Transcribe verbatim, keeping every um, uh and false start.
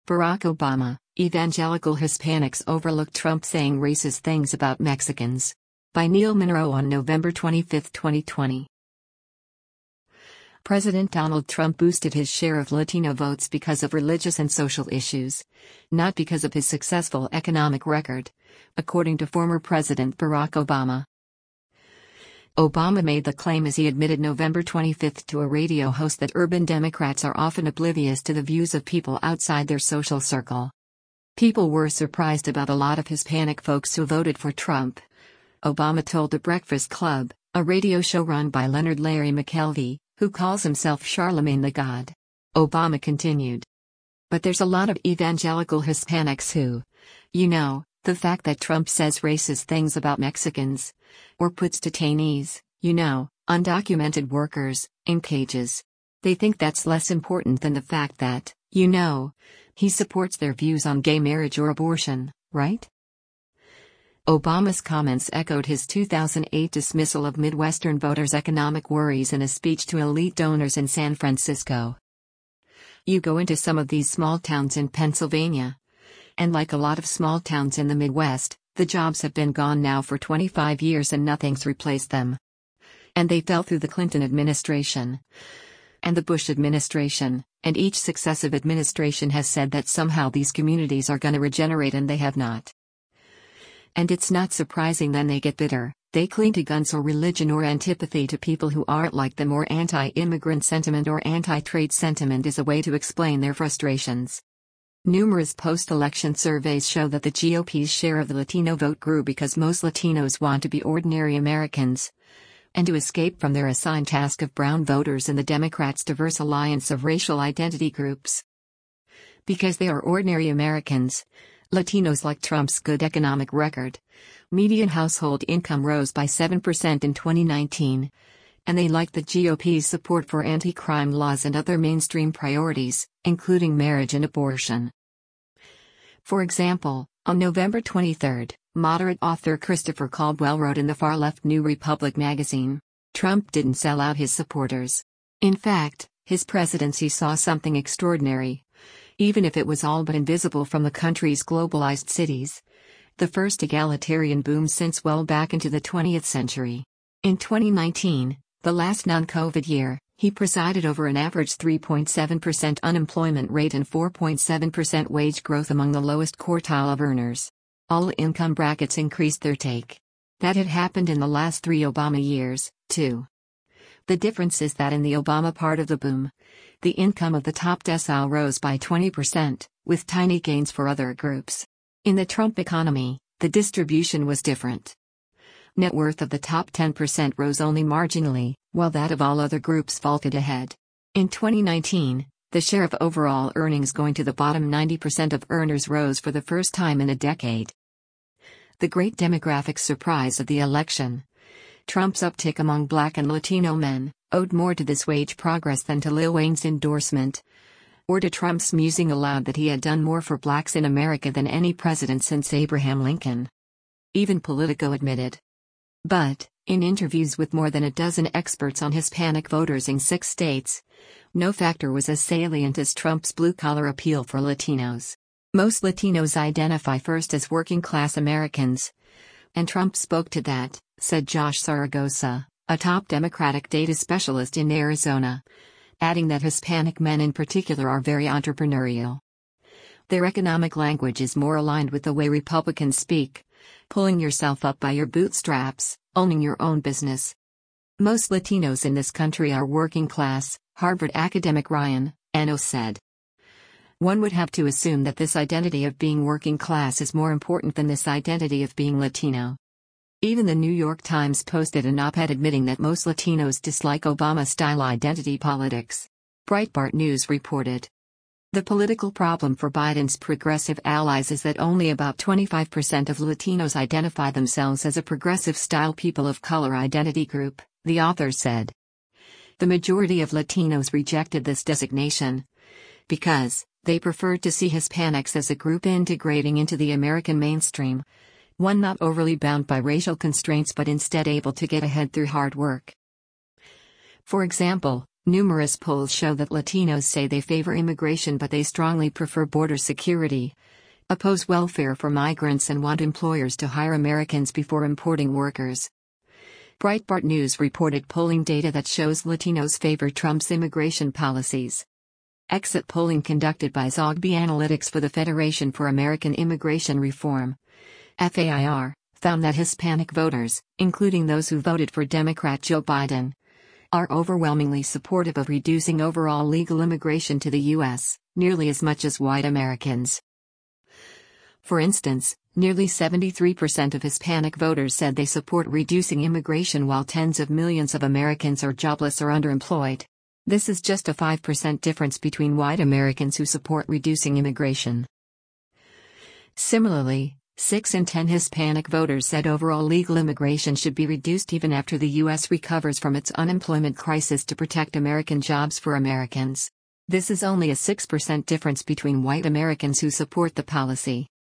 Barack Obama, Evangelical Hispanics Overlook Trump Saying Racist Things About Mexicans. By Neil Monroe on November twenty-fifth, twenty twenty. President Donald Trump boosted his share of Latino votes because of religious and social issues, not because of his successful economic record, according to former President Barack Obama. Obama made the claim as he admitted November twenty-fifth to a radio host that urban Democrats are often oblivious to the views of people outside their social circle. People were surprised about a lot of Hispanic folks who voted for Trump, Obama told The Breakfast Club, a radio show run by Leonard Larry McKelvey, who calls himself Charlemagne the God. Obama continued. But there's a lot of evangelical Hispanics who, you know, the fact that Trump says racist things about Mexicans, or puts detainees, you know, undocumented workers, in cages. They think that's less important than the fact that, you know, he supports their views on gay marriage or abortion, right? Obama's comments echoed his two thousand eight dismissal of Midwestern voters' economic worries in a speech to elite donors in San Francisco. You go into some of these small towns in Pennsylvania, and like a lot of small towns in the Midwest, the jobs have been gone now for twenty-five years and nothing's replaced them. And they fell through the Clinton administration and the Bush administration, and each successive administration has said that somehow these communities are gonna regenerate and they have not. And it's not surprising then they get bitter, they cling to guns or religion or antipathy to people who aren't like them, or anti-immigrant sentiment or anti-trade sentiment is a way to explain their frustrations. Numerous post-election surveys show that the G O P's share of the Latino vote grew because most Latinos want to be ordinary Americans and to escape from their assigned task of brown voters in the Democrats' diverse alliance of racial identity groups. Because they are ordinary Americans, Latinos like Trump's good economic record. Median household income rose by seven percent in twenty nineteen, and they like the G O P's support for anti-crime laws and other mainstream priorities, including marriage and abortion. For example, on November twenty-third, moderate author Christopher Caldwell wrote in the far-left New Republic magazine, "Trump didn't sell out his supporters. In fact, his presidency saw something extraordinary, even if it was all but invisible from the country's globalized cities. The first egalitarian boom since well back into the twentieth century. In twenty nineteen, the last non-COVID year, he presided over an average three point seven percent unemployment rate and four point seven percent wage growth among the lowest quartile of earners. All income brackets increased their take. That had happened in the last three Obama years, too. The difference is that in the Obama part of the boom, the income of the top decile rose by twenty percent, with tiny gains for other groups. In the Trump economy, the distribution was different. Net worth of the top ten percent rose only marginally, while that of all other groups vaulted ahead. In twenty nineteen, the share of overall earnings going to the bottom ninety percent of earners rose for the first time in a decade. The great demographic surprise of the election, Trump's uptick among Black and Latino men, owed more to this wage progress than to Lil Wayne's endorsement, or to Trump's musing aloud that he had done more for blacks in America than any president since Abraham Lincoln. Even Politico admitted. But, in interviews with more than a dozen experts on Hispanic voters in six states, no factor was as salient as Trump's blue-collar appeal for Latinos. Most Latinos identify first as working-class Americans, and Trump spoke to that, said Josh Saragosa, a top Democratic data specialist in Arizona, adding that Hispanic men in particular are very entrepreneurial. Their economic language is more aligned with the way Republicans speak, pulling yourself up by your bootstraps, owning your own business. Most Latinos in this country are working class, Harvard academic Ryan Eno said. One would have to assume that this identity of being working class is more important than this identity of being Latino. Even the New York Times posted an op-ed admitting that most Latinos dislike Obama-style identity politics. Breitbart News reported. The political problem for Biden's progressive allies is that only about twenty-five percent of Latinos identify themselves as a progressive-style people of color identity group, the author said. The majority of Latinos rejected this designation because they preferred to see Hispanics as a group integrating into the American mainstream, one not overly bound by racial constraints but instead able to get ahead through hard work. For example, Numerous polls show that Latinos say they favor immigration but they strongly prefer border security, oppose welfare for migrants, and want employers to hire Americans before importing workers. Breitbart News reported polling data that shows Latinos favor Trump's immigration policies. Exit polling conducted by Zogby Analytics for the Federation for American Immigration Reform, F A I R, found that Hispanic voters, including those who voted for Democrat Joe Biden, are overwhelmingly supportive of reducing overall legal immigration to the U S, nearly as much as white Americans. For instance, nearly seventy-three percent of Hispanic voters said they support reducing immigration, while tens of millions of Americans are jobless or underemployed. This is just a five percent difference between white Americans who support reducing immigration. Similarly, six in ten Hispanic voters said overall legal immigration should be reduced even after the U S recovers from its unemployment crisis to protect American jobs for Americans. This is only a six percent difference between white Americans who support the policy.